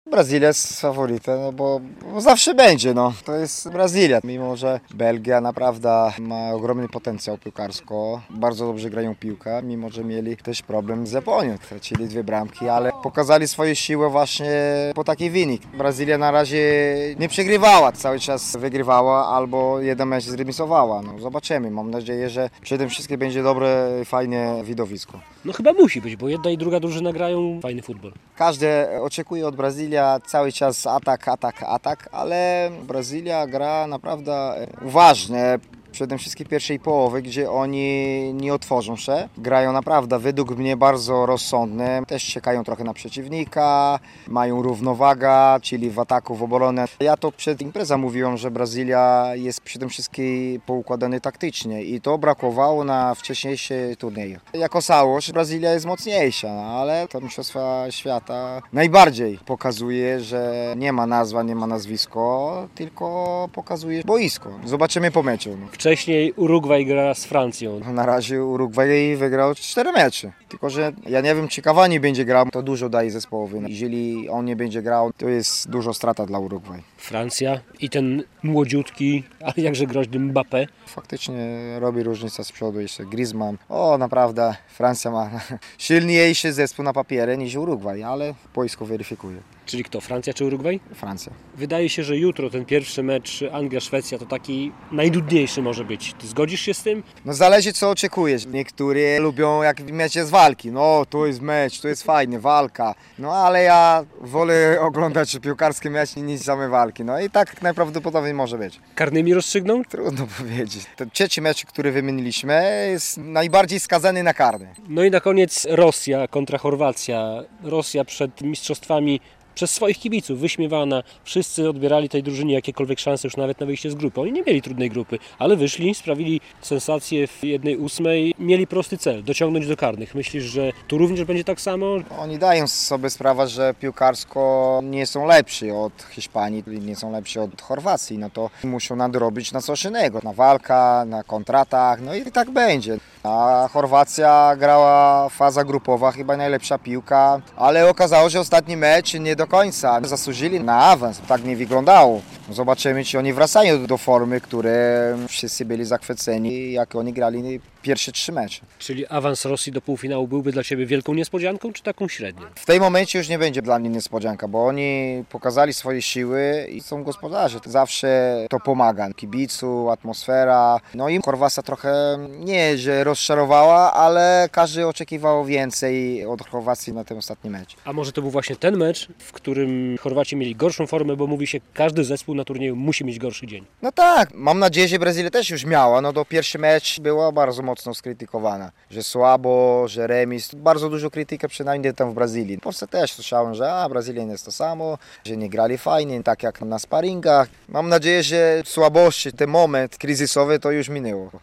Brazylia jest faworytem, no bo zawsze będzie, no. To jest Brazylia, mimo że Belgia naprawdę ma ogromny potencjał piłkarsko. Bardzo dobrze grają piłkę, mimo że mieli też problem z Japonią. Tracili 2 bramki, ale pokazali swoje siły właśnie po taki wynik. Brazylia na razie nie przegrywała, cały czas wygrywała albo jeden mecz zremisowała. No, zobaczymy. Mam nadzieję, że przede wszystkim będzie dobre, fajne widowisko. No chyba musi być, bo jedna i druga drużyna grają fajny futbol. Każdy oczekuje od Brazylii cały czas atak, ale Brazylia gra naprawdę uważnie. Przede wszystkim pierwszej połowy, gdzie oni nie otworzą się. Grają naprawdę według mnie bardzo rozsądnie. Też czekają trochę na przeciwnika, mają równowagę, czyli w ataku, w obronie. Ja to przed imprezą mówiłem, że Brazylia jest przede wszystkim poukładana taktycznie i to brakowało na wcześniejszych turniejach. Jako całość Brazylia jest mocniejsza, ale to Mistrzostwa Świata najbardziej pokazuje, że nie ma nazwa, nie ma nazwisko, tylko pokazuje boisko. Zobaczymy po meczu. Wcześniej Urugwaj gra z Francją. Na razie Urugwaj wygrał 4 mecze. Tylko że ja nie wiem, czy Cavani będzie grał, to dużo daje zespołowi. Jeżeli on nie będzie grał, to jest dużo strata dla Urugwaj. Francja i ten młodziutki, ale jakże groźny Mbappé. Faktycznie robi różnicę z przodu jeszcze Griezmann. Naprawdę Francja ma silniejszy zespół na papierze niż Urugwaj, ale boisko weryfikuje. Czyli kto, Francja czy Urugwaj? Francja. Wydaje się, że jutro ten pierwszy mecz Anglia-Szwecja to taki najnudniejszy może być. Ty zgodzisz się z tym? No zależy co oczekujesz. Niektórzy lubią jak mecz jest walki. No to jest mecz, to jest fajnie, walka. No ale ja wolę oglądać piłkarskie mecze niż same walki. No i tak najprawdopodobniej może być. Karnymi rozstrzygną? Trudno powiedzieć. Ten trzeci mecz, który wymieniliśmy, jest najbardziej skazany na karny. No i na koniec Rosja kontra Chorwacja. Rosja przed mistrzostwami przez swoich kibiców wyśmiewana. Wszyscy odbierali tej drużynie jakiekolwiek szanse już nawet na wyjście z grupy. Oni nie mieli trudnej grupy, ale wyszli, sprawili sensację w 1/8. Mieli prosty cel, dociągnąć do karnych. Myślisz, że tu również będzie tak samo? Oni dają sobie sprawę, że piłkarsko nie są lepsi od Hiszpanii, nie są lepsi od Chorwacji. No to muszą nadrobić na coś innego. Na walka, na kontratach, no i tak będzie. A Chorwacja grała faza grupowa, chyba najlepsza piłka, ale okazało się, że ostatni mecz nie do końca zasłużyli na awans. Tak nie wyglądało. Zobaczymy, czy oni wracają do formy, które wszyscy byli zachwyceni, jak oni grali pierwsze 3 mecze. Czyli awans Rosji do półfinału byłby dla Ciebie wielką niespodzianką, czy taką średnią? W tym momencie już nie będzie dla mnie niespodzianka, bo oni pokazali swoje siły i są gospodarze. Zawsze to pomaga. Kibicu, atmosfera. No i Chorwacja trochę nie, że rozczarowała, ale każdy oczekiwał więcej od Chorwacji na ten ostatni mecz. A może to był właśnie ten mecz, w którym Chorwaci mieli gorszą formę, bo mówi się, każdy zespół na turnieju musi mieć gorszy dzień. No tak, mam nadzieję, że Brazylia też już miała. No to pierwszy mecz była bardzo mocno skrytykowana, że słabo, że remis. Bardzo dużo krytyki przynajmniej tam w Brazylii. W Polsce też słyszałem, że Brazylia nie jest to samo, że nie grali fajnie, tak jak na sparingach. Mam nadzieję, że słabości, ten moment kryzysowy to już minęło.